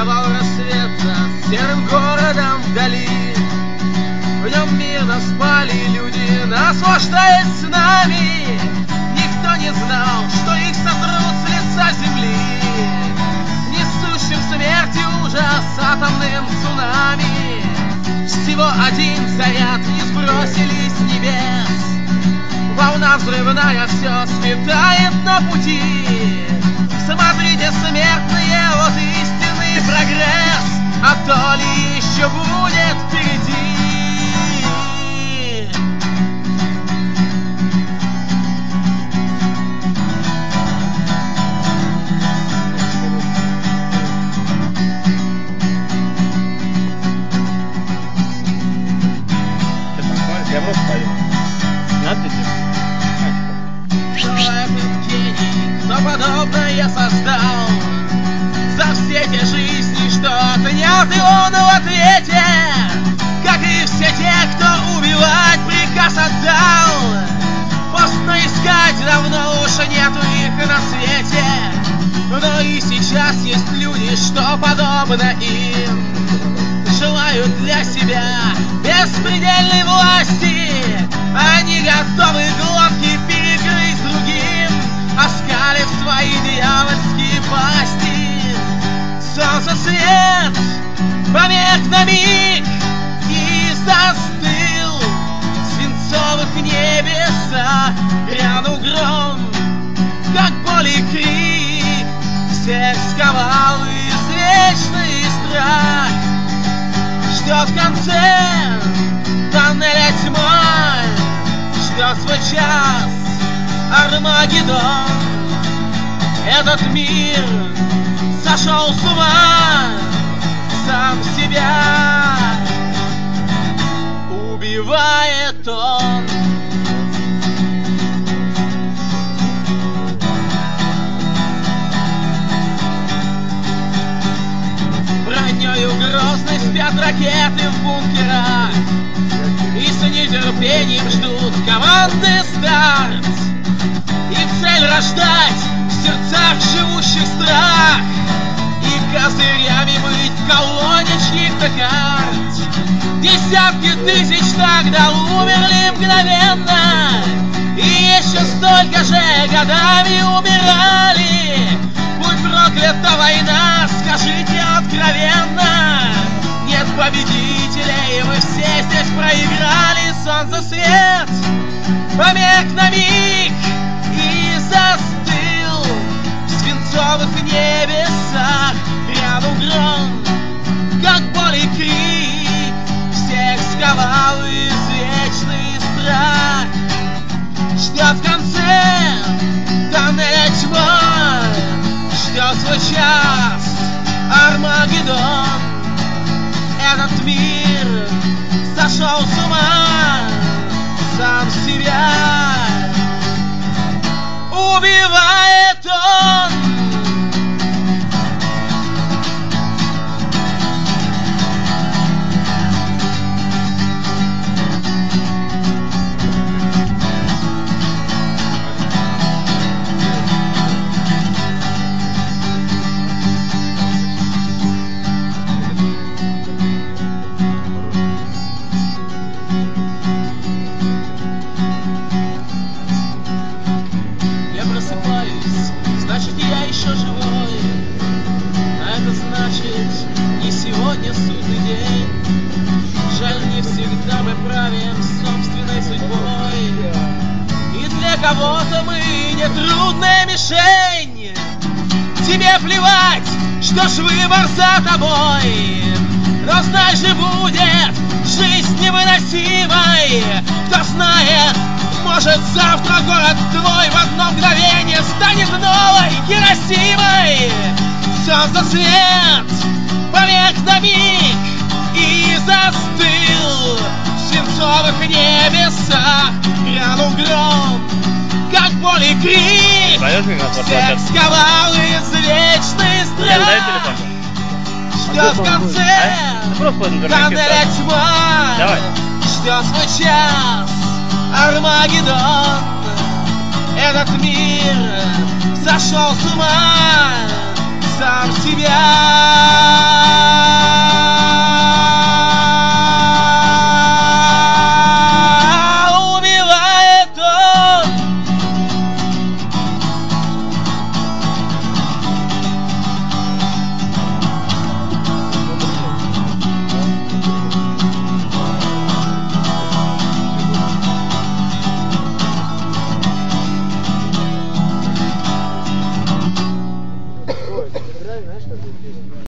вставал рассвет над серым городом вдали. В нем мирно спали люди, наслаждаясь с нами. Никто не знал, что их сотрут с лица земли, несущим смерть и ужас атомным цунами. Всего один заряд не сбросили с небес. Волна взрывная все сметает на пути. Смотрите, смертные, вот истинный прогресс, а то ли еще будет впереди. Я просто пою. Надо тебе? Кто подобное создал? За все те жизни, что отнял и он в ответе, как и все те, кто убивать приказ отдал. Постно искать давно уж нету их на свете, но и сейчас есть люди, что подобно им желают для себя беспредельной власти. Они готовы глотки перегрызть другим, оскалив свои дьявольские пасти. Солнце свет померк на миг и застыл. В свинцовых небесах грянул гром, как боль и крик всех сковал извечный страх. Ждет в конце тоннеля тьма, ждет свой час Армагеддон. Этот мир сошел с ума, сам себя убивает он. Бронёю грозной спят ракеты в бункерах и с нетерпением ждут команды старт. И цель рождать в сердцах живущих страх, и козырями быть в колонне чьих-то карт. Десятки тысяч тогда умерли мгновенно, и еще столько же годами умирали. Будь проклята война, скажите откровенно. Нет победителей, вы все здесь проиграли. Солнце свет померк на миг и застыл. В свинцовых небесах грянул гром, как боль и крик всех сковал извечный страх. Ждет в конце тоннеля тьма, ждет свой час Армагеддон. Этот мир сошел с ума, сам себя убивает он. Значит, я еще живой, а это значит, не сегодня судный день. Жаль, не всегда мы правим собственной судьбой, и для кого-то мы нетрудная мишень. Тебе плевать, что ж выбор за тобой, но знай же, будет жизнь невыносимой. Кто знает, может, завтра город твой в одно мгновение станет новой Хиросимой. Солнце свет померк на миг и застыл. В свинцовых небесах грянул гром, как боль и крик всех сковал извечный страх. Ждет в конце тоннеля тьма, ждет свой час Армагеддон. Этот мир сошел с ума, сам себя.